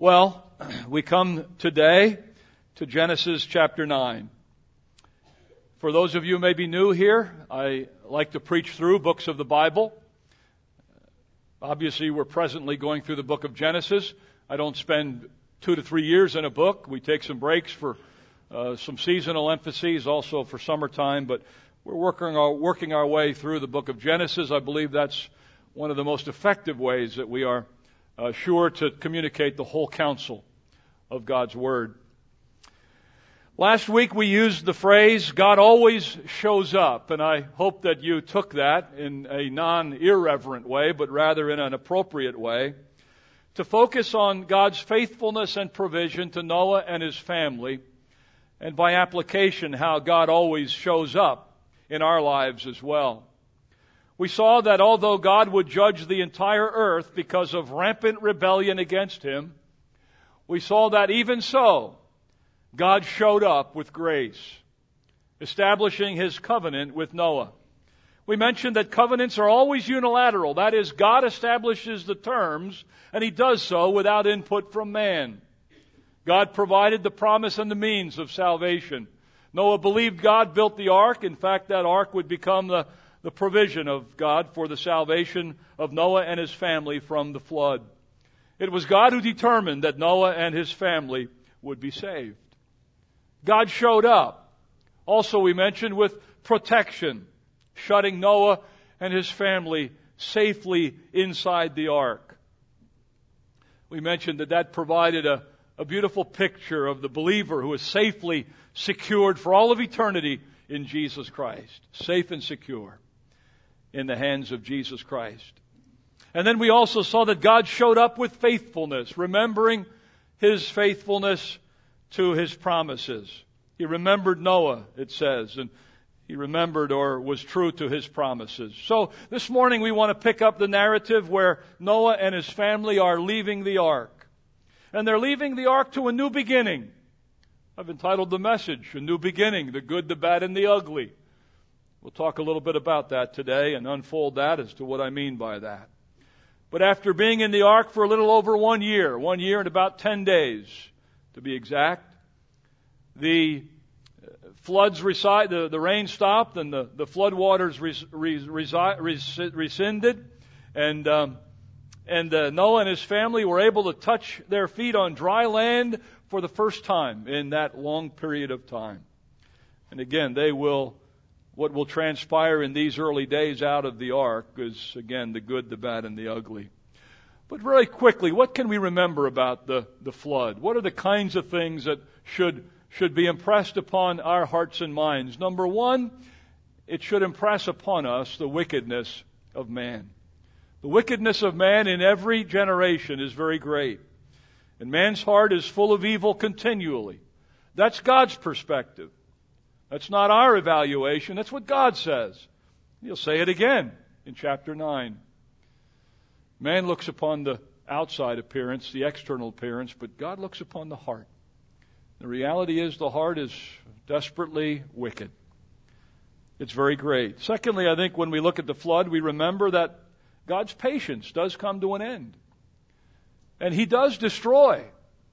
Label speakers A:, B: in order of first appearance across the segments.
A: Well, we come today to Genesis chapter 9. For those of you who may be new here, I like to preach through books of the Bible. Obviously, we're presently going through the book of Genesis. I don't spend 2 to 3 years in a book. We take some breaks for some seasonal emphases, also for summertime, but we're working our way through the book of Genesis. I believe that's one of the most effective ways that we are sure to communicate the whole counsel of God's Word. Last week we used the phrase, God always shows up, and I hope that you took that in a non-irreverent way, but rather in an appropriate way, to focus on God's faithfulness and provision to Noah and his family, and by application how God always shows up in our lives as well. We saw that although God would judge the entire earth because of rampant rebellion against Him, we saw that even so, God showed up with grace, establishing His covenant with Noah. We mentioned that covenants are always unilateral. That is, God establishes the terms, and He does so without input from man. God provided the promise and the means of salvation. Noah believed God, built the ark. In fact, that ark would become the provision of God for the salvation of Noah and his family from the flood. It was God who determined that Noah and his family would be saved. God showed up. Also, we mentioned with protection, shutting Noah and his family safely inside the ark. We mentioned that provided a beautiful picture of the believer who is safely secured for all of eternity in Jesus Christ. Safe and secure in the hands of Jesus Christ. And then we also saw that God showed up with faithfulness, remembering His faithfulness to His promises. He remembered Noah, it says, and he remembered or was true to His promises. So this morning we want to pick up the narrative where Noah and his family are leaving the ark. And they're leaving the ark to a new beginning. I've entitled the message, A New Beginning, the good, the bad, and the ugly. We'll talk a little bit about that today and unfold that as to what I mean by that. But after being in the ark for a little over 1 year, 1 year and about 10 days to be exact, the floods the rain stopped and the flood waters rescinded, and Noah and his family were able to touch their feet on dry land for the first time in that long period of time. And again, what will transpire in these early days out of the ark is, again, the good, the bad, and the ugly. But very quickly, what can we remember about the flood? What are the kinds of things that should be impressed upon our hearts and minds? Number one, it should impress upon us the wickedness of man. The wickedness of man in every generation is very great. And man's heart is full of evil continually. That's God's perspective. That's not our evaluation. That's what God says. He'll say it again in chapter 9. Man looks upon the outside appearance, the external appearance, but God looks upon the heart. The reality is the heart is desperately wicked. It's very great. Secondly, I think when we look at the flood, we remember that God's patience does come to an end. And He does destroy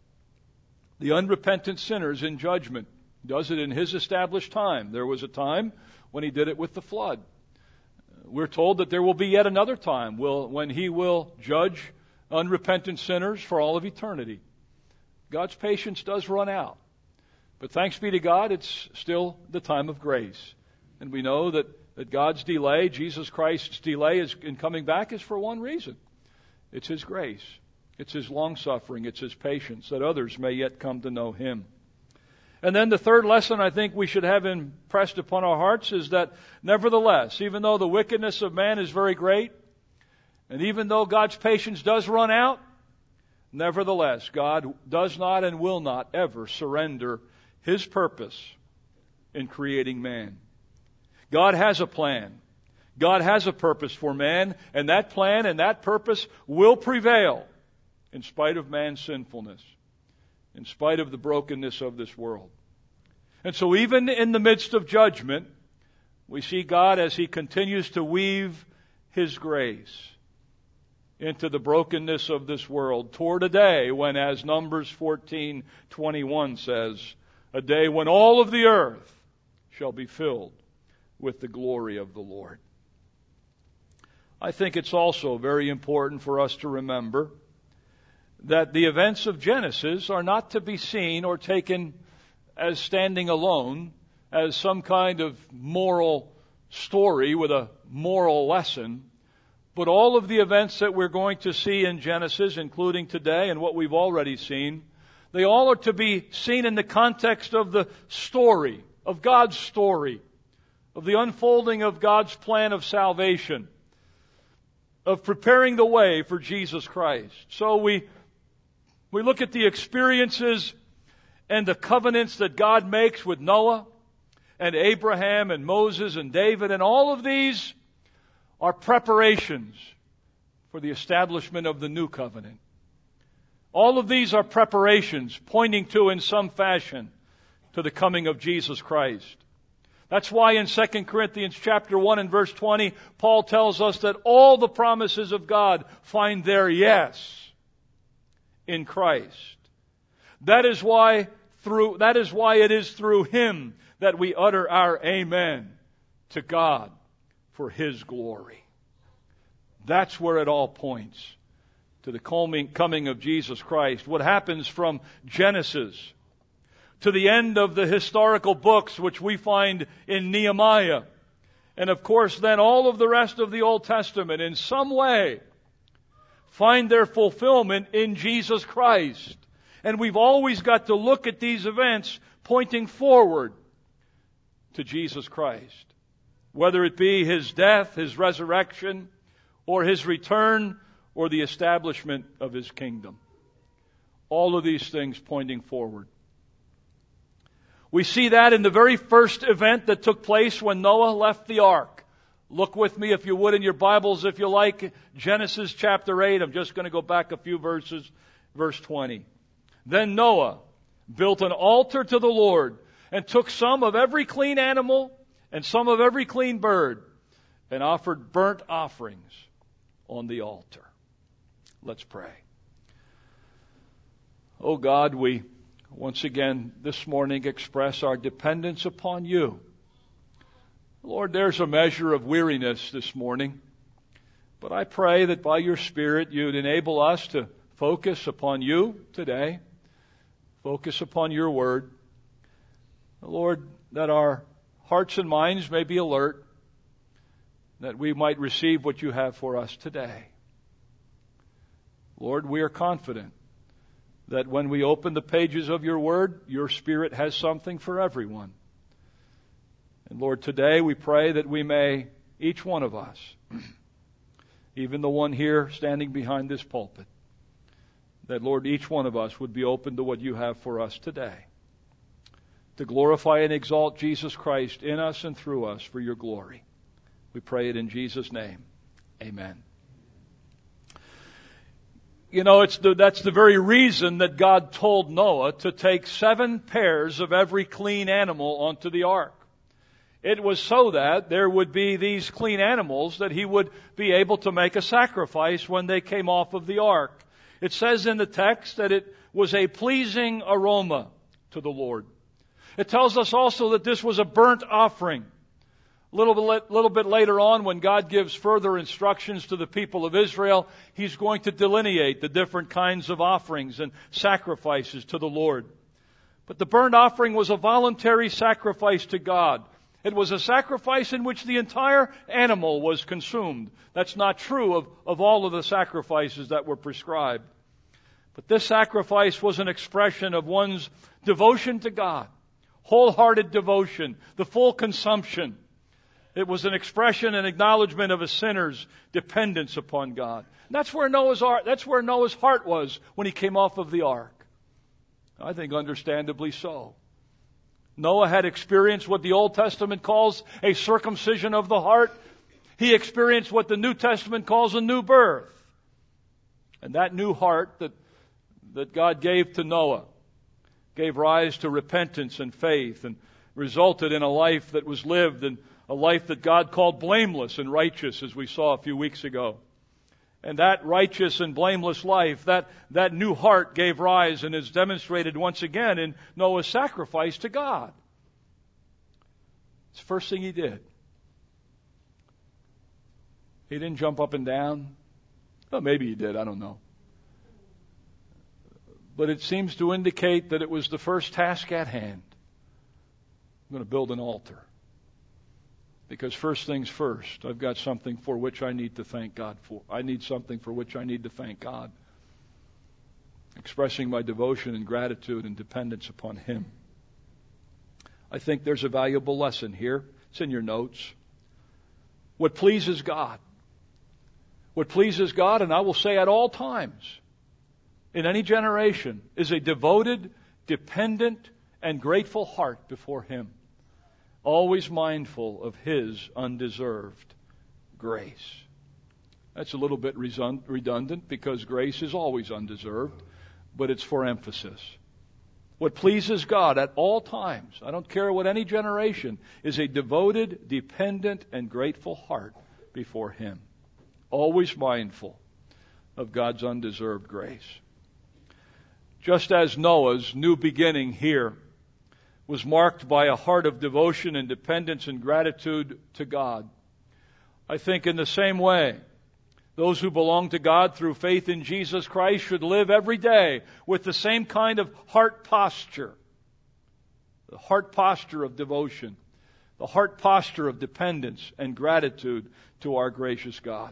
A: the unrepentant sinners in judgment. He does it in His established time. There was a time when He did it with the flood. We're told that there will be yet another time when He will judge unrepentant sinners for all of eternity. God's patience does run out. But thanks be to God, it's still the time of grace. And we know that God's delay, Jesus Christ's delay in coming back is for one reason. It's His grace. It's His long-suffering. It's His patience that others may yet come to know Him. And then the third lesson I think we should have impressed upon our hearts is that nevertheless, even though the wickedness of man is very great, and even though God's patience does run out, nevertheless, God does not and will not ever surrender His purpose in creating man. God has a plan. God has a purpose for man, and that plan and that purpose will prevail in spite of man's sinfulness, in spite of the brokenness of this world. And so even in the midst of judgment, we see God as He continues to weave His grace. into the brokenness of this world, toward a day when, as Numbers 14:21 says, a day when all of the earth shall be filled with the glory of the Lord. I think it's also very important for us to remember that the events of Genesis are not to be seen or taken as standing alone, as some kind of moral story with a moral lesson. But all of the events that we're going to see in Genesis, including today and what we've already seen, they all are to be seen in the context of the story, of God's story, of the unfolding of God's plan of salvation, of preparing the way for Jesus Christ. So we look at the experiences and the covenants that God makes with Noah and Abraham and Moses and David, and all of these are preparations for the establishment of the new covenant. All of these are preparations pointing to, in some fashion, to the coming of Jesus Christ. That's why in 2 Corinthians chapter 1 and verse 20, Paul tells us that all the promises of God find their yes in Christ. That is why it is through Him that we utter our amen to God for His glory. That's where it all points, to the coming of Jesus Christ. What happens from Genesis to the end of the historical books which we find in Nehemiah, and of course then all of the rest of the Old Testament, in some way find their fulfillment in Jesus Christ. And we've always got to look at these events pointing forward to Jesus Christ. Whether it be His death, His resurrection, or His return, or the establishment of His kingdom. All of these things pointing forward. We see that in the very first event that took place when Noah left the ark. Look with me, if you would, in your Bibles, if you like, Genesis chapter 8. I'm just going to go back a few verses, verse 20. Then Noah built an altar to the Lord and took some of every clean animal and some of every clean bird and offered burnt offerings on the altar. Let's pray. Oh God, we once again this morning express our dependence upon You. Lord, there's a measure of weariness this morning, but I pray that by Your Spirit You'd enable us to focus upon You today, focus upon Your Word. Lord, that our hearts and minds may be alert, that we might receive what You have for us today. Lord, we are confident that when we open the pages of Your Word, Your Spirit has something for everyone. And Lord, today we pray that we may, each one of us, even the one here standing behind this pulpit, that Lord, each one of us would be open to what You have for us today, to glorify and exalt Jesus Christ in us and through us for Your glory. We pray it in Jesus' name. Amen. You know, that's the very reason that God told Noah to take 7 pairs of every clean animal onto the ark. It was so that there would be these clean animals that he would be able to make a sacrifice when they came off of the ark. It says in the text that it was a pleasing aroma to the Lord. It tells us also that this was a burnt offering. A little bit later on, when God gives further instructions to the people of Israel, He's going to delineate the different kinds of offerings and sacrifices to the Lord. But the burnt offering was a voluntary sacrifice to God. It was a sacrifice in which the entire animal was consumed. That's not true of all of the sacrifices that were prescribed. But this sacrifice was an expression of one's devotion to God, wholehearted devotion, the full consumption. It was an expression and acknowledgement of a sinner's dependence upon God. And that's where Noah's heart was when he came off of the ark. I think understandably so. Noah had experienced what the Old Testament calls a circumcision of the heart. He experienced what the New Testament calls a new birth. And that new heart that God gave to Noah gave rise to repentance and faith and resulted in a life that was lived and a life that God called blameless and righteous, as we saw a few weeks ago. And that righteous and blameless life, that new heart gave rise and is demonstrated once again in Noah's sacrifice to God. It's the first thing he did. He didn't jump up and down. Well, maybe he did, I don't know. But it seems to indicate that it was the first task at hand. I'm going to build an altar. Because first things first, I've got something for which I need to thank God for. I need something for which I need to thank God. Expressing my devotion and gratitude and dependence upon Him. I think there's a valuable lesson here. It's in your notes. What pleases God. What pleases God, and I will say at all times, in any generation, is a devoted, dependent, and grateful heart before Him. Always mindful of His undeserved grace. That's a little bit redundant because grace is always undeserved, but it's for emphasis. What pleases God at all times, I don't care what any generation, is a devoted, dependent, and grateful heart before Him. Always mindful of God's undeserved grace. Just as Noah's new beginning here was marked by a heart of devotion and dependence and gratitude to God, I think in the same way, those who belong to God through faith in Jesus Christ should live every day with the same kind of heart posture. The heart posture of devotion. The heart posture of dependence and gratitude to our gracious God.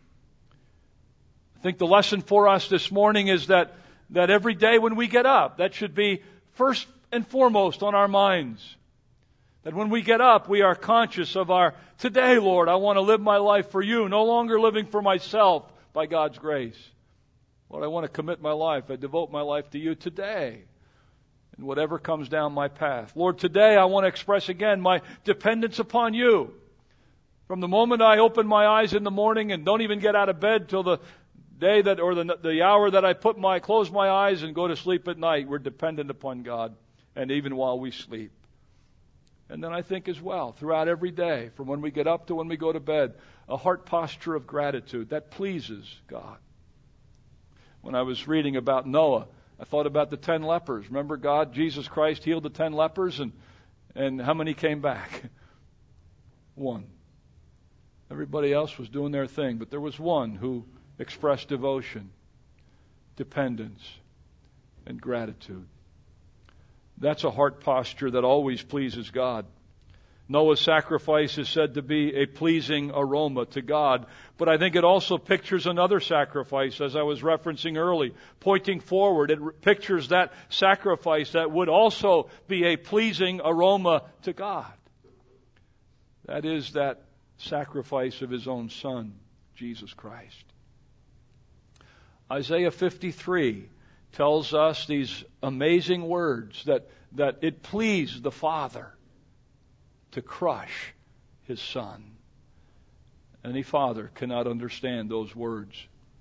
A: I think the lesson for us this morning is that every day when we get up, that should be first and foremost on our minds. That when we get up, we are conscious of our, today, Lord, I want to live my life for You, no longer living for myself by God's grace. Lord, I want to commit my life, I devote my life to You today, and whatever comes down my path. Lord, today I want to express again my dependence upon You. From the moment I open my eyes in the morning and don't even get out of bed till the day that, or the hour that I close my eyes and go to sleep at night, we're dependent upon God, and even while we sleep. And then I think as well, throughout every day, from when we get up to when we go to bed, a heart posture of gratitude that pleases God. When I was reading about Noah, I thought about the 10 lepers. Remember Jesus Christ healed the 10 lepers, and how many came back? One. Everybody else was doing their thing, but there was one who expressed devotion, dependence, and gratitude. That's a heart posture that always pleases God. Noah's sacrifice is said to be a pleasing aroma to God, but I think it also pictures another sacrifice, as I was referencing early, pointing forward. It pictures that sacrifice that would also be a pleasing aroma to God. That is that sacrifice of His own Son, Jesus Christ. Isaiah 53 tells us these amazing words that it pleased the Father to crush His Son. Any father cannot understand those words.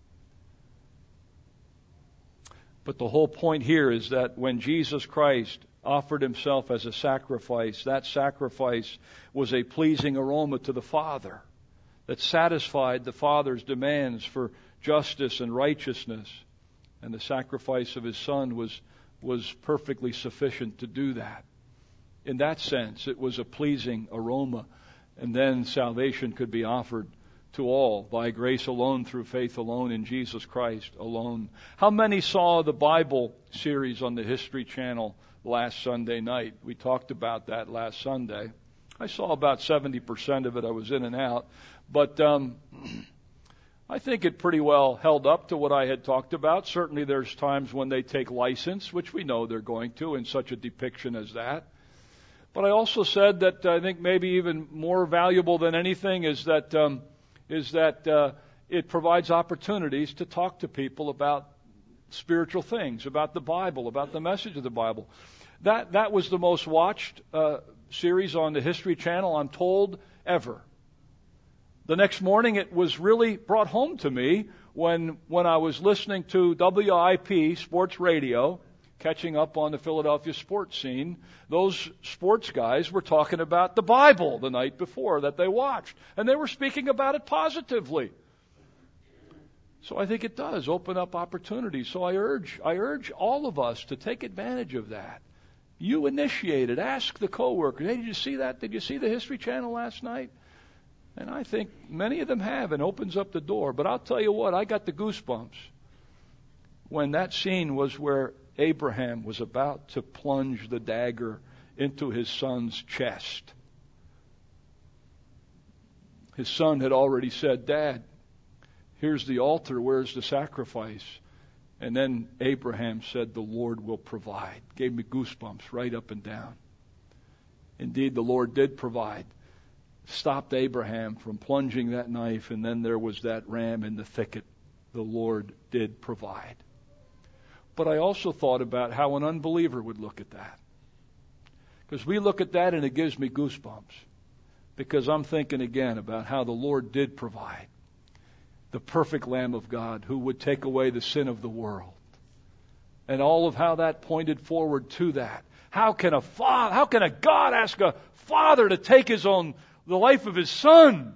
A: But the whole point here is that when Jesus Christ offered Himself as a sacrifice, that sacrifice was a pleasing aroma to the Father that satisfied the Father's demands for justice and righteousness. And the sacrifice of His Son was perfectly sufficient to do that. In that sense, it was a pleasing aroma. And then salvation could be offered to all by grace alone, through faith alone, in Jesus Christ alone. How many saw the Bible series on the History Channel last Sunday night? We talked about that last Sunday. I saw about 70% of it. I was in and out. But I think it pretty well held up to what I had talked about. Certainly there's times when they take license, which we know they're going to in such a depiction as that. But I also said that I think maybe even more valuable than anything is that it provides opportunities to talk to people about spiritual things, about the Bible, about the message of the Bible. That was the most watched series on the History Channel, I'm told, ever. The next morning, it was really brought home to me when I was listening to WIP Sports Radio, catching up on the Philadelphia sports scene. Those sports guys were talking about the Bible the night before that they watched, and they were speaking about it positively. So I think it does open up opportunities. So I urge all of us to take advantage of that. You initiate it. Ask the coworker, hey, did you see that? Did you see the History Channel last night? And I think many of them have, and opens up the door. But I'll tell you what, I got the goosebumps when that scene was where Abraham was about to plunge the dagger into his son's chest. His son had already said, Dad, here's the altar, where's the sacrifice? And then Abraham said, the Lord will provide. Gave me goosebumps right up and down. Indeed, the Lord did provide. Stopped Abraham from plunging that knife, and then there was that ram in the thicket. The Lord did provide. But I also thought about how an unbeliever would look at that. Because we look at that and it gives me goosebumps. Because I'm thinking again about how the Lord did provide. The perfect Lamb of God who would take away the sin of the world. And all of how that pointed forward to that. How can a God ask a father to take the life of his son?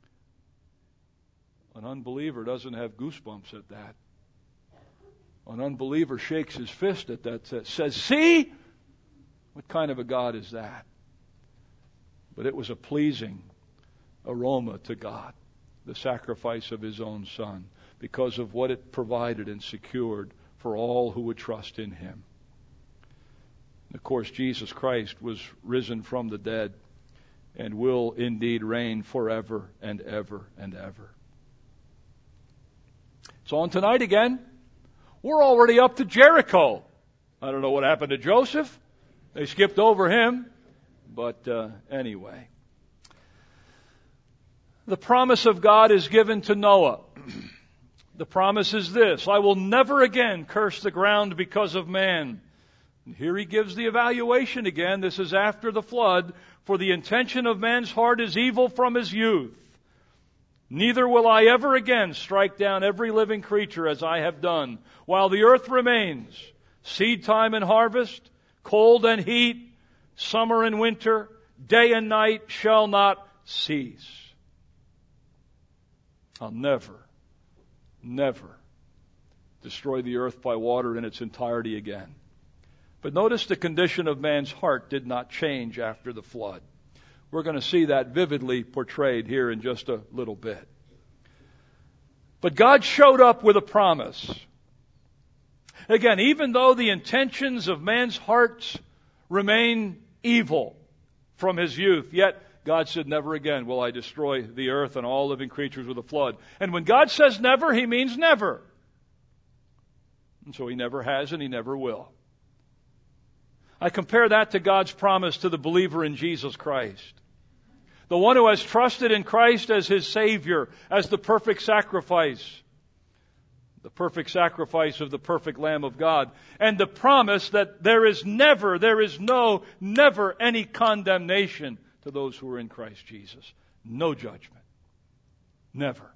A: An unbeliever doesn't have goosebumps at that. An unbeliever shakes his fist at that, says, see? What kind of a God is that? But it was a pleasing aroma to God, the sacrifice of his own son, because of what it provided and secured for all who would trust in him. And of course, Jesus Christ was risen from the dead and will indeed reign forever and ever and ever. It's on tonight again. We're already up to Jericho. I don't know what happened to Joseph. They skipped over him. But anyway. The promise of God is given to Noah. The promise is this: I will never again curse the ground because of man. And here he gives the evaluation again. This is after the flood. For the intention of man's heart is evil from his youth. Neither will I ever again strike down every living creature as I have done, while the earth remains, seed time and harvest, cold and heat, summer and winter, day and night shall not cease. I'll never destroy the earth by water in its entirety again. But notice the condition of man's heart did not change after the flood. We're going to see that vividly portrayed here in just a little bit. But God showed up with a promise. Again, even though the intentions of man's hearts remain evil from his youth, yet God said, never again will I destroy the earth and all living creatures with a flood. And when God says never, he means never. And so he never has and he never will. I compare that to God's promise to the believer in Jesus Christ. The one who has trusted in Christ as his Savior, as the perfect sacrifice. The perfect sacrifice of the perfect Lamb of God. And the promise that there is never any condemnation to those who are in Christ Jesus. No judgment. Never.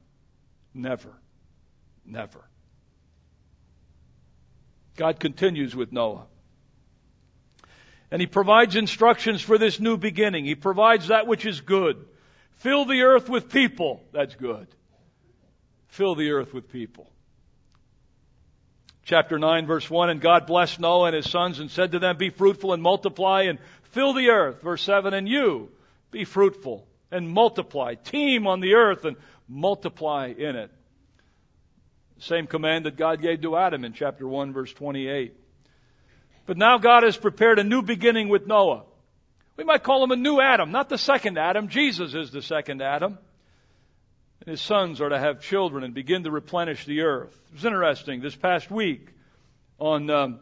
A: God continues with Noah. And he provides instructions for this new beginning. He provides that which is good. Fill the earth with people. That's good. Fill the earth with people. Chapter 9, verse 1, and God blessed Noah and his sons and said to them, be fruitful and multiply and fill the earth. Verse 7, and you be fruitful and multiply. Teem on the earth and multiply in it. Same command that God gave to Adam in chapter 1, verse 28. But now God has prepared a new beginning with Noah. We might call him a new Adam, not the second Adam. Jesus is the second Adam. And his sons are to have children and begin to replenish the earth. It was interesting this past week on the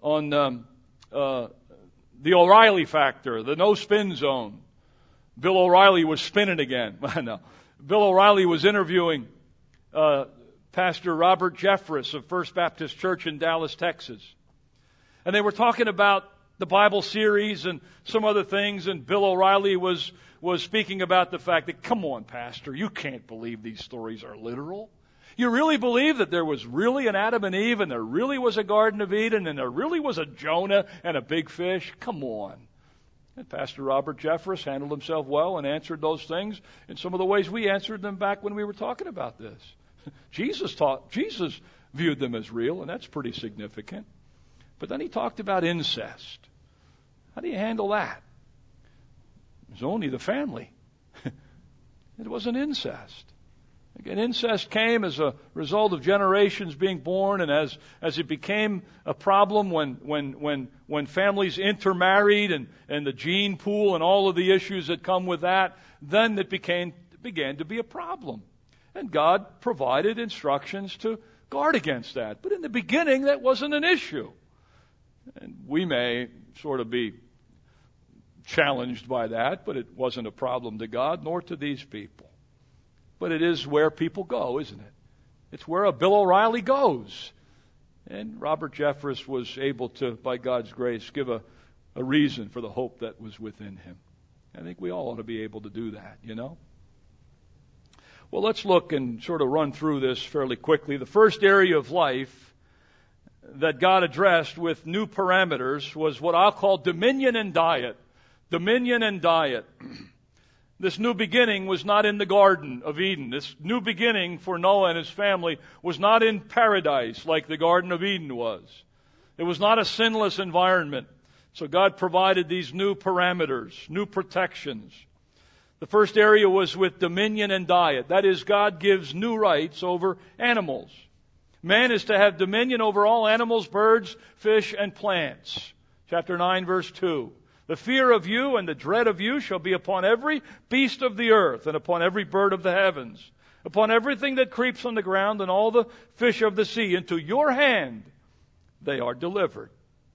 A: O'Reilly factor, the no spin zone. Bill O'Reilly was spinning again. No. Bill O'Reilly was interviewing Pastor Robert Jeffress of First Baptist Church in Dallas, Texas. And they were talking about the Bible series and some other things, and Bill O'Reilly was speaking about the fact that, come on, Pastor, you can't believe these stories are literal. You really believe that there was really an Adam and Eve, and there really was a Garden of Eden, and there really was a Jonah and a big fish? Come on. And Pastor Robert Jeffress handled himself well and answered those things in some of the ways we answered them back when we were talking about this. Jesus viewed them as real, and that's pretty significant. But then he talked about incest. How do you handle that? It was only the family. It wasn't incest. Again, incest came as a result of generations being born, and as it became a problem when families intermarried and the gene pool and all of the issues that come with that, then it began to be a problem. And God provided instructions to guard against that. But in the beginning, that wasn't an issue. And we may sort of be challenged by that, but it wasn't a problem to God, nor to these people. But it is where people go, isn't it? It's where a Bill O'Reilly goes. And Robert Jeffress was able to, by God's grace, give a reason for the hope that was within him. I think we all ought to be able to do that, you know? Well, let's look and sort of run through this fairly quickly. The first area of life that God addressed with new parameters was what I'll call dominion and diet. Dominion and diet. This new beginning was not in the Garden of Eden. This new beginning for Noah and his family was not in paradise like the Garden of Eden was. It was not a sinless environment. So God provided these new parameters, new protections. The first area was with dominion and diet. That is, God gives new rights over animals. Man is to have dominion over all animals, birds, fish, and plants. Chapter 9, verse 2. The fear of you and the dread of you shall be upon every beast of the earth and upon every bird of the heavens, upon everything that creeps on the ground and all the fish of the sea. Into your hand they are delivered.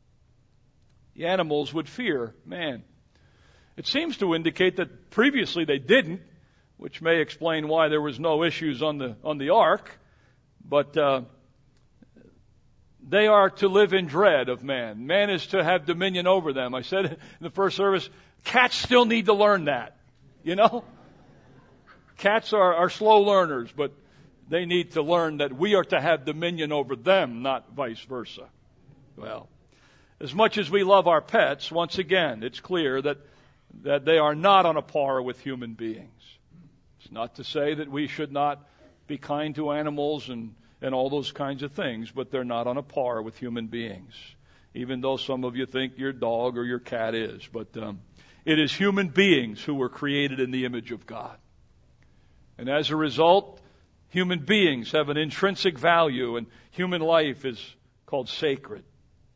A: The animals would fear man. It seems to indicate that previously they didn't, which may explain why there was no issues on the ark. But they are to live in dread of man. Man is to have dominion over them. I said in the first service, cats still need to learn that. You know? Cats are slow learners, but they need to learn that we are to have dominion over them, not vice versa. Well, as much as we love our pets, once again, it's clear that they are not on a par with human beings. It's not to say that we should not be kind to animals and all those kinds of things, but they're not on a par with human beings, even though some of you think your dog or your cat is. But it is human beings who were created in the image of God. And as a result, human beings have an intrinsic value, and human life is called sacred.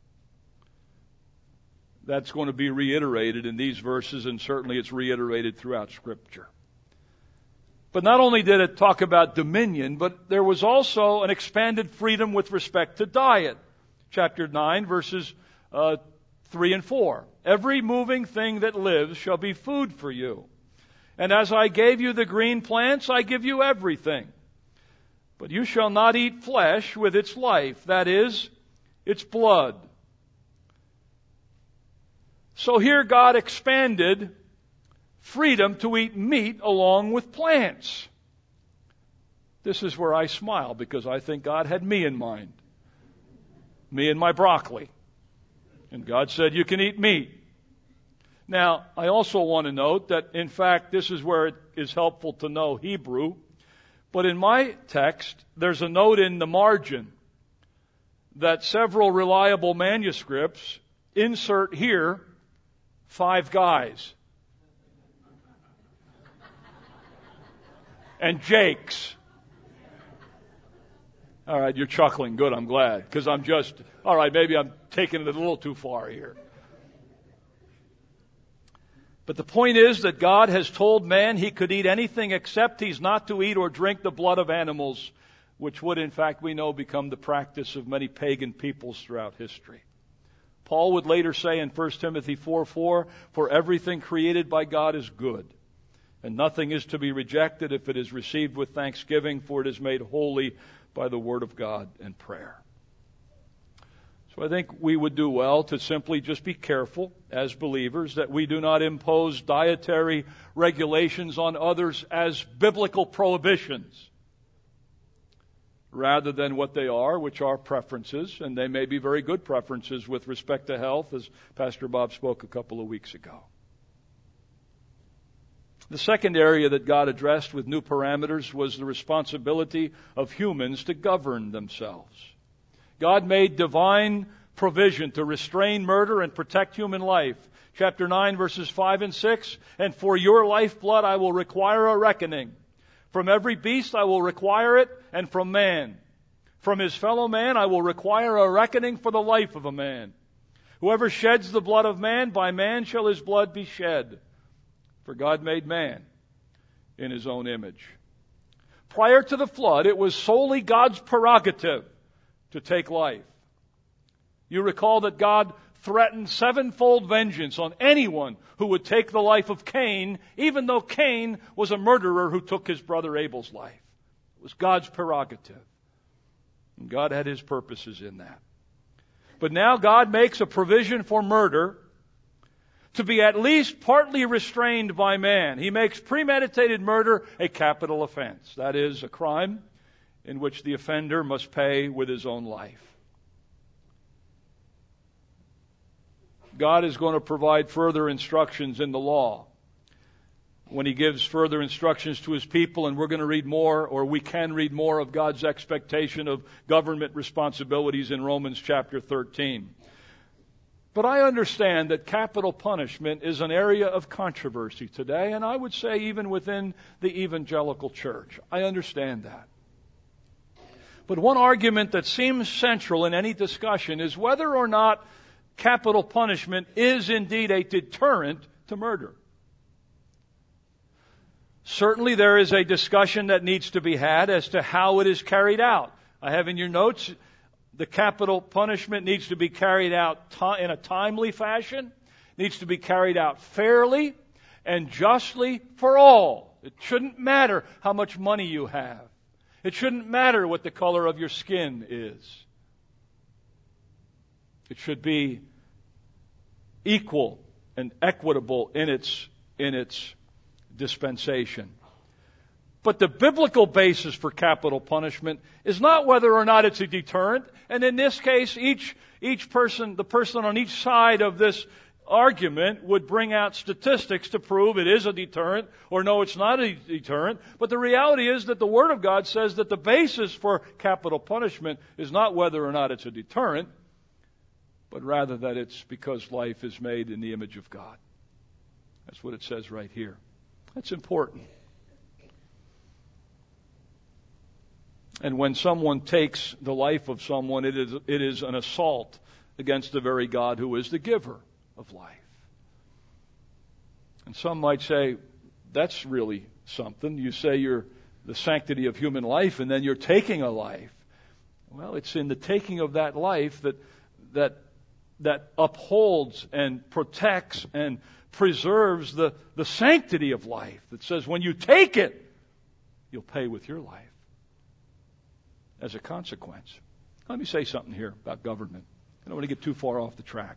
A: That's going to be reiterated in these verses, and certainly it's reiterated throughout Scripture. But not only did it talk about dominion, but there was also an expanded freedom with respect to diet. Chapter 9, verses 3 and 4. Every moving thing that lives shall be food for you. And as I gave you the green plants, I give you everything. But you shall not eat flesh with its life, that is, its blood. So here God expanded freedom to eat meat along with plants. This is where I smile because I think God had me in mind. Me and my broccoli. And God said, you can eat meat. Now, I also want to note that, in fact, this is where it is helpful to know Hebrew. But in my text, there's a note in the margin that several reliable manuscripts insert here 5 guys. And Jakes. All right, you're chuckling. Good, I'm glad. Because maybe I'm taking it a little too far here. But the point is that God has told man he could eat anything except he's not to eat or drink the blood of animals, which would, in fact, we know, become the practice of many pagan peoples throughout history. Paul would later say in 1 Timothy 4:4, for everything created by God is good, and nothing is to be rejected if it is received with thanksgiving, for it is made holy by the word of God and prayer. So I think we would do well to simply just be careful as believers that we do not impose dietary regulations on others as biblical prohibitions, rather than what they are, which are preferences, and they may be very good preferences with respect to health, as Pastor Bob spoke a couple of weeks ago. The second area that God addressed with new parameters was the responsibility of humans to govern themselves. God made divine provision to restrain murder and protect human life. Chapter 9, verses 5 and 6, "And for your lifeblood I will require a reckoning. From every beast I will require it, and from man. From his fellow man I will require a reckoning for the life of a man. Whoever sheds the blood of man, by man shall his blood be shed. For God made man in his own image." Prior to the flood, it was solely God's prerogative to take life. You recall that God threatened sevenfold vengeance on anyone who would take the life of Cain, even though Cain was a murderer who took his brother Abel's life. It was God's prerogative. And God had his purposes in that. But now God makes a provision for murder to be at least partly restrained by man. He makes premeditated murder a capital offense. That is, a crime in which the offender must pay with his own life. God is going to provide further instructions in the law when He gives further instructions to His people, and we're going to read more, or we can read more of God's expectation of government responsibilities in Romans chapter 13. But I understand that capital punishment is an area of controversy today, and I would say even within the evangelical church. I understand that. But one argument that seems central in any discussion is whether or not capital punishment is indeed a deterrent to murder. Certainly there is a discussion that needs to be had as to how it is carried out. I have in your notes, the capital punishment needs to be carried out in a timely fashion, needs to be carried out fairly and justly for all. It shouldn't matter how much money you have. It shouldn't matter what the color of your skin is. It should be equal and equitable in its dispensation. But the biblical basis for capital punishment is not whether or not it's a deterrent. And in this case, each person, the person on each side of this argument would bring out statistics to prove it is a deterrent or no, it's not a deterrent. But the reality is that the Word of God says that the basis for capital punishment is not whether or not it's a deterrent, but rather that it's because life is made in the image of God. That's what it says right here. That's important. And when someone takes the life of someone, it is an assault against the very God who is the giver of life. And some might say, that's really something. You say you're the sanctity of human life, and then you're taking a life. Well, it's in the taking of that life that upholds and protects and preserves the sanctity of life. That says when you take it, you'll pay with your life as a consequence. Let me say something here about government. I don't want to get too far off the track.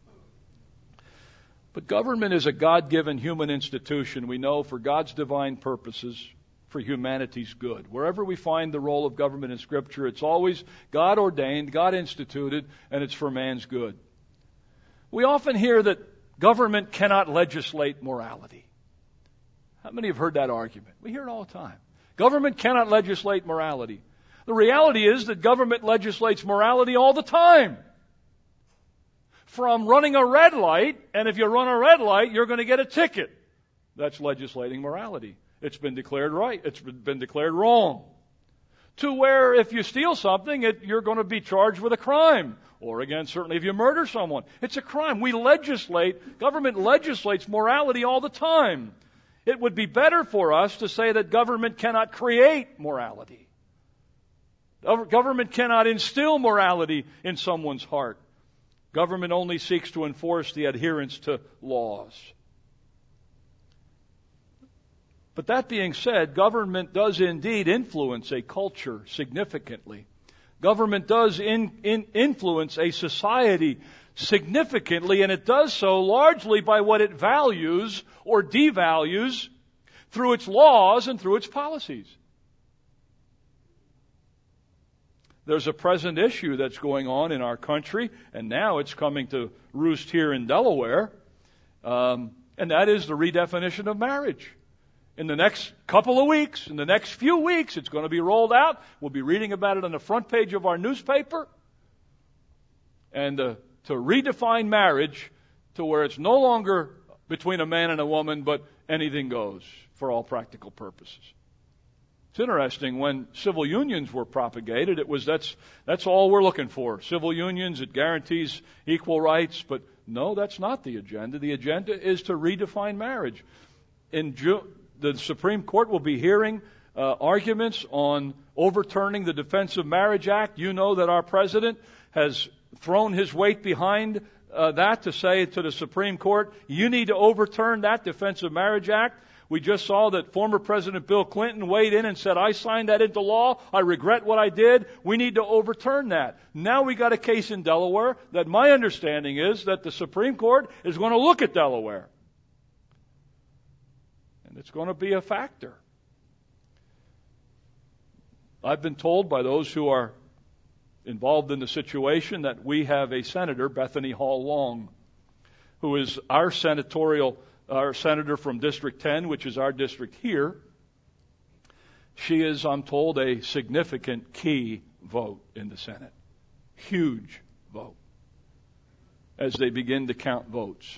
A: But government is a God-given human institution, we know, for God's divine purposes, for humanity's good. Wherever we find the role of government in Scripture, it's always God ordained, God instituted, and it's for man's good. We often hear that government cannot legislate morality. How many have heard that argument? We hear it all the time. Government cannot legislate morality. The reality is that government legislates morality all the time. From running a red light, and if you run a red light, you're going to get a ticket. That's legislating morality. It's been declared right. It's been declared wrong. To where if you steal something, you're going to be charged with a crime. Or again, certainly if you murder someone, it's a crime. Government legislates morality all the time. It would be better for us to say that government cannot create morality. Government cannot instill morality in someone's heart. Government only seeks to enforce the adherence to laws. But that being said, government does indeed influence a culture significantly. Government does influence a society significantly, and it does so largely by what it values or devalues through its laws and through its policies. There's a present issue that's going on in our country, and now it's coming to roost here in Delaware, and that is the redefinition of marriage. In the next couple of weeks, in the next few weeks, it's going to be rolled out. We'll be reading about it on the front page of our newspaper. And to redefine marriage to where it's no longer between a man and a woman, but anything goes for all practical purposes. It's interesting, when civil unions were propagated, it was that's all we're looking for. Civil unions, it guarantees equal rights, but no, that's not the agenda. The agenda is to redefine marriage. In June, the Supreme Court will be hearing arguments on overturning the Defense of Marriage Act. You know that our president has thrown his weight behind that to say to the Supreme Court, you need to overturn that Defense of Marriage Act. We just saw that former President Bill Clinton weighed in and said, I signed that into law. I regret what I did. We need to overturn that. Now we got a case in Delaware that my understanding is that the Supreme Court is going to look at Delaware. And it's going to be a factor. I've been told by those who are involved in the situation that we have a senator, Bethany Hall Long, who is our senator from District 10, which is our district here. She is, I'm told, a significant key vote in the Senate. Huge vote as they begin to count votes.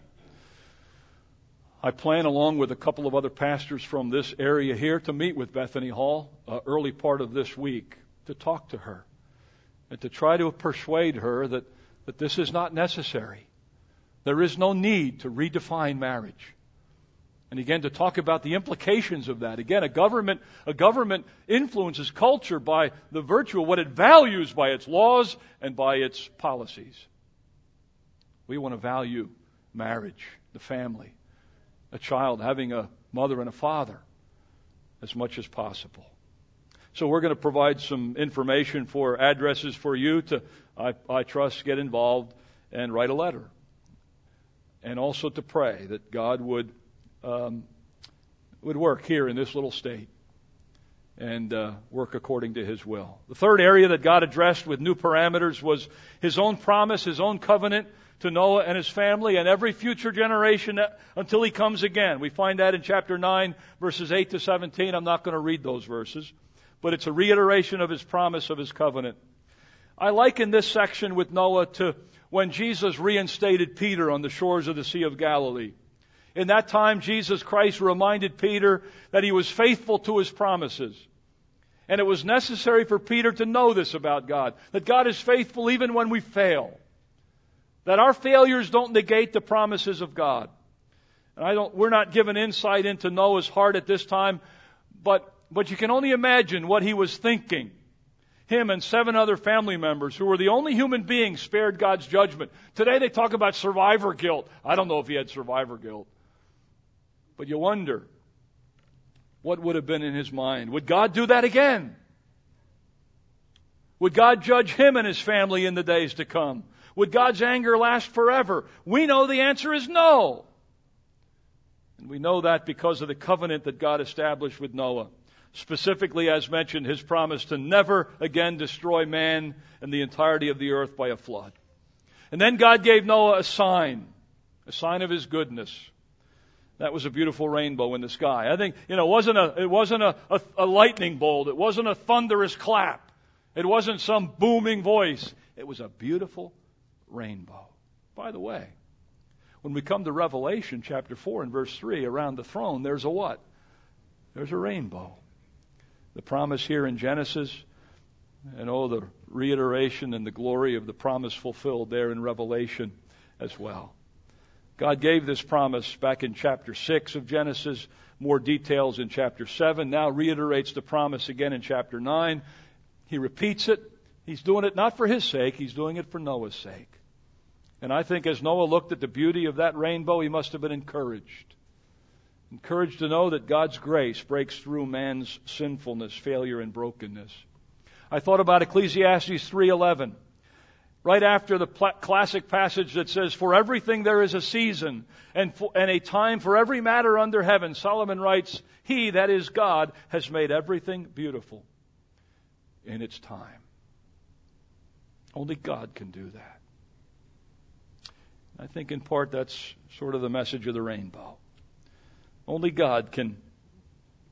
A: I plan, along with a couple of other pastors from this area here, to meet with Bethany Hall early part of this week to talk to her and to try to persuade her that this is not necessary. There is no need to redefine marriage. And again, to talk about the implications of that. Again, a government influences culture by the virtue of what it values by its laws and by its policies. We want to value marriage, the family, a child having a mother and a father as much as possible. So we're going to provide some information for addresses for you to, I trust, get involved and write a letter. And also to pray that God would work here in this little state and work according to His will. The third area that God addressed with new parameters was His own promise, His own covenant to Noah and his family and every future generation until He comes again. We find that in chapter 9, verses 8 to 17. I'm not going to read those verses, but it's a reiteration of His promise, of His covenant. I liken this section with Noah to when Jesus reinstated Peter on the shores of the Sea of Galilee. In that time, Jesus Christ reminded Peter that he was faithful to His promises. And it was necessary for Peter to know this about God, that God is faithful even when we fail. That our failures don't negate the promises of God. And we're not given insight into Noah's heart at this time, but you can only imagine what he was thinking. Him and 7 other family members who were the only human beings spared God's judgment. Today they talk about survivor guilt. I don't know if he had survivor guilt. But you wonder, what would have been in his mind? Would God do that again? Would God judge him and his family in the days to come? Would God's anger last forever? We know the answer is no. And we know that because of the covenant that God established with Noah. Specifically, as mentioned, His promise to never again destroy man and the entirety of the earth by a flood. And then God gave Noah a sign of His goodness. That was a beautiful rainbow in the sky. I think, it wasn't a lightning bolt. It wasn't a thunderous clap. It wasn't some booming voice. It was a beautiful rainbow. By the way, when we come to Revelation chapter 4 and verse 3, around the throne, there's a what? There's a rainbow. The promise here in Genesis, and the reiteration and the glory of the promise fulfilled there in Revelation as well. God gave this promise back in chapter 6 of Genesis, more details in chapter 7, now reiterates the promise again in chapter 9. He repeats it. He's doing it not for his sake, He's doing it for Noah's sake. And I think as Noah looked at the beauty of that rainbow, he must have been encouraged. Encouraged to know that God's grace breaks through man's sinfulness, failure, and brokenness. I thought about Ecclesiastes 3:11. Right after the classic passage that says, for everything there is a season and a time for every matter under heaven. Solomon writes, He, that is God, has made everything beautiful in its time. Only God can do that. I think in part that's sort of the message of the rainbow. Only God can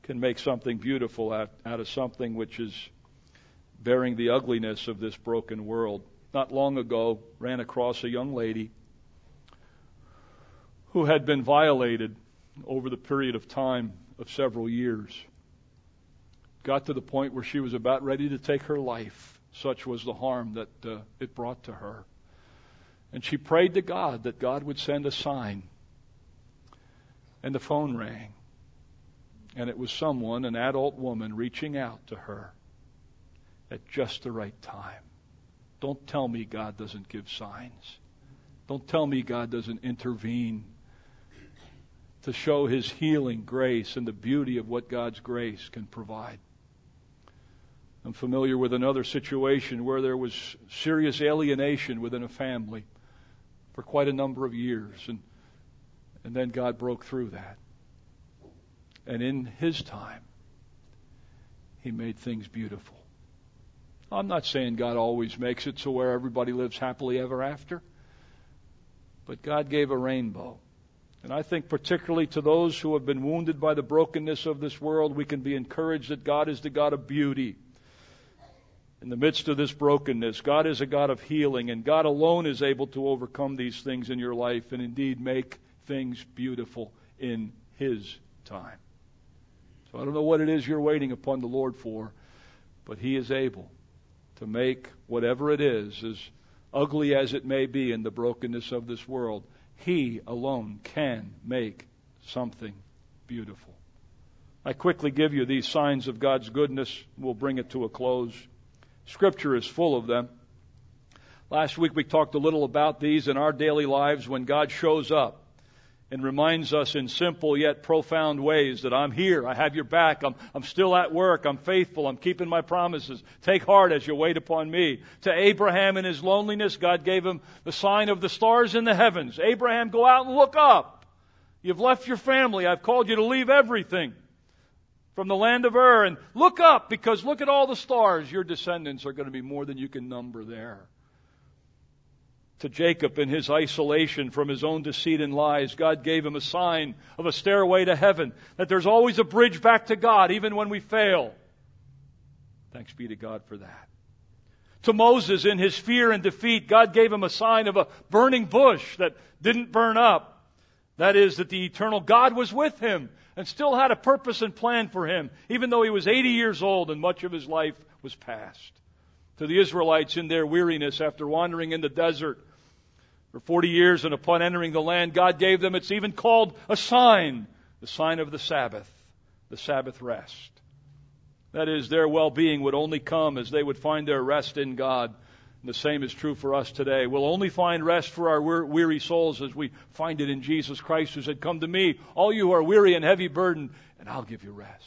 A: can make something beautiful out of something which is bearing the ugliness of this broken world. Not long ago, ran across a young lady who had been violated over the period of time of several years. Got to the point where she was about ready to take her life. Such was the harm that it brought to her. And she prayed to God that God would send a sign. And the phone rang. And it was someone, an adult woman, reaching out to her at just the right time. Don't tell me God doesn't give signs. Don't tell me God doesn't intervene to show His healing grace and the beauty of what God's grace can provide. I'm familiar with another situation where there was serious alienation within a family for quite a number of years. And then God broke through that. And in His time, He made things beautiful. I'm not saying God always makes it so where everybody lives happily ever after. But God gave a rainbow. And I think particularly to those who have been wounded by the brokenness of this world, we can be encouraged that God is the God of beauty. In the midst of this brokenness, God is a God of healing, and God alone is able to overcome these things in your life and indeed make things beautiful in His time. So I don't know what it is you're waiting upon the Lord for, but He is able to make whatever it is, as ugly as it may be in the brokenness of this world, He alone can make something beautiful. I quickly give you these signs of God's goodness. We'll bring it to a close. Scripture is full of them. Last week we talked a little about these in our daily lives when God shows up and reminds us in simple yet profound ways that I'm here, I have your back, I'm still at work, I'm faithful, I'm keeping my promises. Take heart as you wait upon me. To Abraham in his loneliness, God gave him the sign of the stars in the heavens. Abraham, go out and look up. You've left your family. I've called you to leave everything from the land of Ur and look up, because look at all the stars. Your descendants are going to be more than you can number there. To Jacob in his isolation from his own deceit and lies, God gave him a sign of a stairway to heaven, that there's always a bridge back to God, even when we fail. Thanks be to God for that. To Moses in his fear and defeat, God gave him a sign of a burning bush that didn't burn up. That is, that the eternal God was with him and still had a purpose and plan for him, even though he was 80 years old and much of his life was past. To the Israelites in their weariness after wandering in the desert for 40 years, and upon entering the land, God gave them, it's even called a sign, the sign of the Sabbath rest. That is, their well-being would only come as they would find their rest in God. And the same is true for us today. We'll only find rest for our weary souls as we find it in Jesus Christ, who said, come to me, all you who are weary and heavy burdened, and I'll give you rest.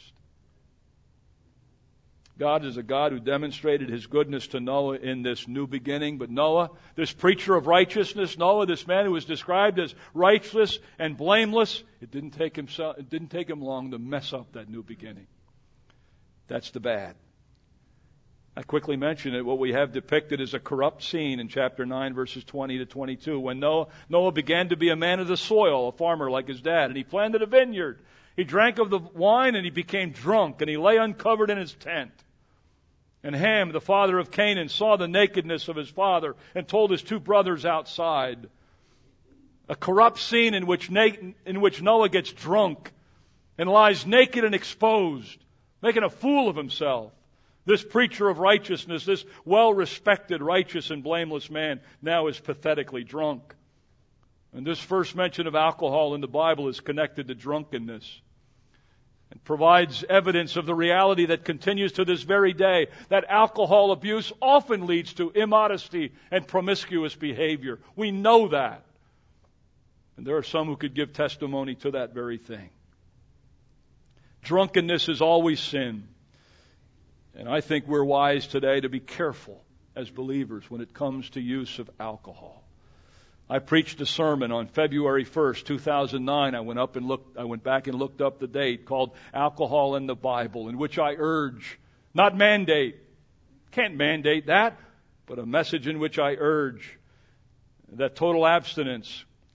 A: God is a God who demonstrated His goodness to Noah in this new beginning. But Noah, this preacher of righteousness, Noah, this man who was described as righteous and blameless, it didn't take him long to mess up that new beginning. That's the bad. I quickly mention it. What we have depicted is a corrupt scene in chapter 9, verses 20 to 22. When Noah began to be a man of the soil, a farmer like his dad, and he planted a vineyard. He drank of the wine and he became drunk, and he lay uncovered in his tent. And Ham, the father of Canaan, saw the nakedness of his father and told his two brothers outside. A corrupt scene in which Noah gets drunk and lies naked and exposed, making a fool of himself. This preacher of righteousness, this well-respected, righteous, and blameless man, now is pathetically drunk. And this first mention of alcohol in the Bible is connected to drunkenness, and provides evidence of the reality that continues to this very day, that alcohol abuse often leads to immodesty and promiscuous behavior. We know that. And there are some who could give testimony to that very thing. Drunkenness is always sin. And I think we're wise today to be careful as believers when it comes to use of alcohol. I preached a sermon on February 1st, 2009. I went back and looked up the date, called Alcohol in the Bible, in which I urge, not mandate, can't mandate that, but a message in which I urge that total abstinence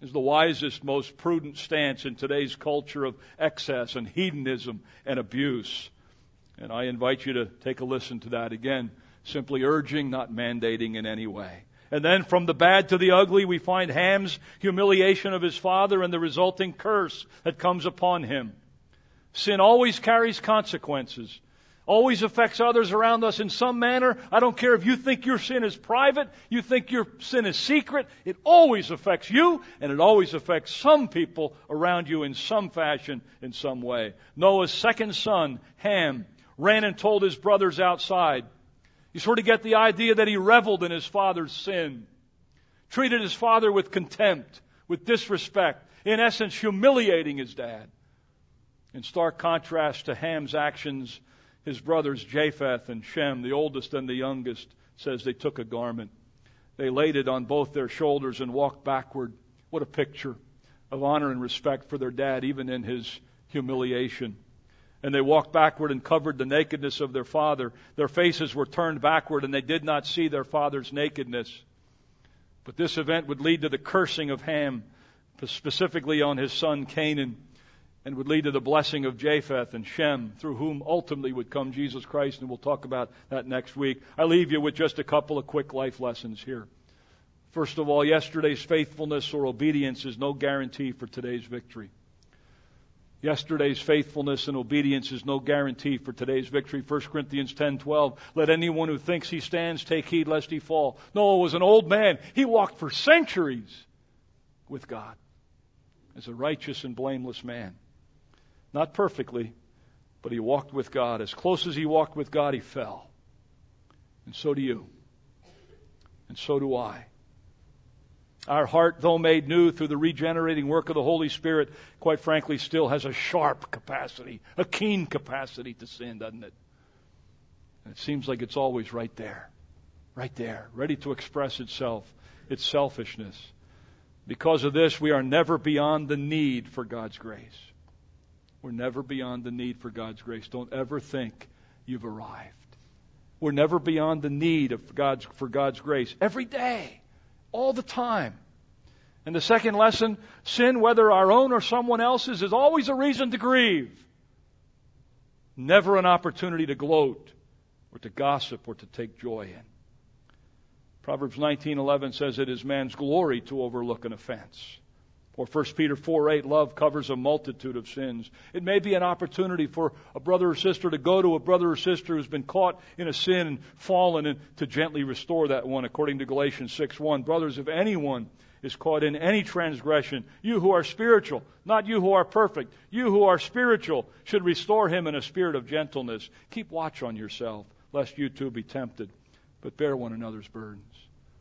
A: is the wisest, most prudent stance in today's culture of excess and hedonism and abuse. And I invite you to take a listen to that again, simply urging, not mandating in any way. And then from the bad to the ugly, we find Ham's humiliation of his father and the resulting curse that comes upon him. Sin always carries consequences, always affects others around us in some manner. I don't care if you think your sin is private, you think your sin is secret. It always affects you, and it always affects some people around you in some fashion, in some way. Noah's second son, Ham, ran and told his brothers outside. You sort of get the idea that he reveled in his father's sin, treated his father with contempt, with disrespect, in essence humiliating his dad. In stark contrast to Ham's actions, his brothers Japheth and Shem, the oldest and the youngest, says they took a garment. They laid it on both their shoulders and walked backward. What a picture of honor and respect for their dad, even in his humiliation. And they walked backward and covered the nakedness of their father. Their faces were turned backward, and they did not see their father's nakedness. But this event would lead to the cursing of Ham, specifically on his son Canaan, and would lead to the blessing of Japheth and Shem, through whom ultimately would come Jesus Christ, and we'll talk about that next week. I leave you with just a couple of quick life lessons here. First of all, yesterday's faithfulness or obedience is no guarantee for today's victory. Yesterday's faithfulness and obedience is no guarantee for today's victory. 1 Corinthians 10:12. Let anyone who thinks he stands take heed lest he fall. Noah was an old man. He walked for centuries with God as a righteous and blameless man. Not perfectly, but he walked with God. As close as he walked with God, he fell. And so do you. And so do I. Our heart, though made new through the regenerating work of the Holy Spirit, quite frankly, still has a sharp capacity, a keen capacity to sin, doesn't it? And it seems like it's always right there, ready to express itself, its selfishness. Because of this, we are never beyond the need for God's grace. We're never beyond the need for God's grace. Don't ever think you've arrived. We're never beyond the need for God's grace. Every day. All the time. And the second lesson, sin, whether our own or someone else's, is always a reason to grieve. Never an opportunity to gloat or to gossip or to take joy in. Proverbs 19:11 says it is man's glory to overlook an offense. Or 1 Peter 4:8, love covers a multitude of sins. It may be an opportunity for a brother or sister to go to a brother or sister who's been caught in a sin and fallen, and to gently restore that one, according to Galatians 6:1. Brothers, if anyone is caught in any transgression, you who are spiritual, not you who are perfect, you who are spiritual, should restore him in a spirit of gentleness. Keep watch on yourself, lest you too be tempted, but bear one another's burdens.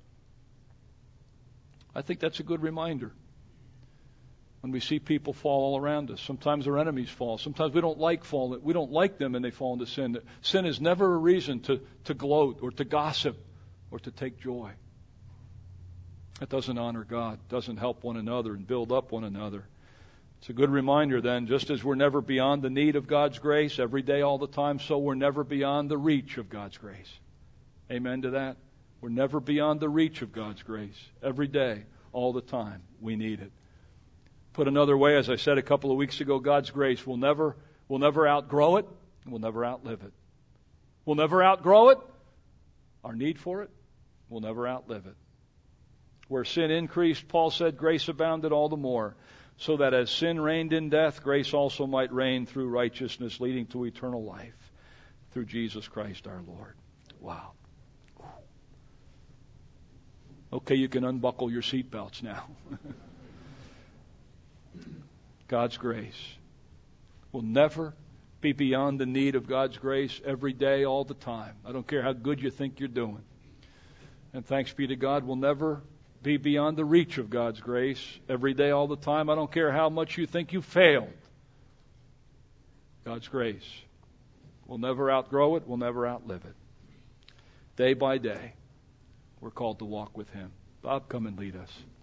A: I think that's a good reminder. When we see people fall all around us, sometimes our enemies fall. Sometimes we don't like falling. We don't like them, and they fall into sin. Sin is never a reason to gloat or to gossip or to take joy. That doesn't honor God. Doesn't help one another and build up one another. It's a good reminder then, just as we're never beyond the need of God's grace every day, all the time, so we're never beyond the reach of God's grace. Amen to that? We're never beyond the reach of God's grace every day, all the time. We need it. Put another way, as I said a couple of weeks ago, God's grace will never outgrow it, and we'll never outlive it. We'll never outgrow it. Our need for it, we'll never outlive it. Where sin increased, Paul said, grace abounded all the more, so that as sin reigned in death, grace also might reign through righteousness, leading to eternal life, through Jesus Christ our Lord. Wow. Okay, you can unbuckle your seatbelts now. God's grace will never be beyond the need of God's grace every day, all the time. I don't care how good you think you're doing. And thanks be to God, we'll never be beyond the reach of God's grace every day, all the time. I don't care how much you think you failed. God's grace will never outgrow it, will never outlive it. Day by day, we're called to walk with Him. Bob, come and lead us.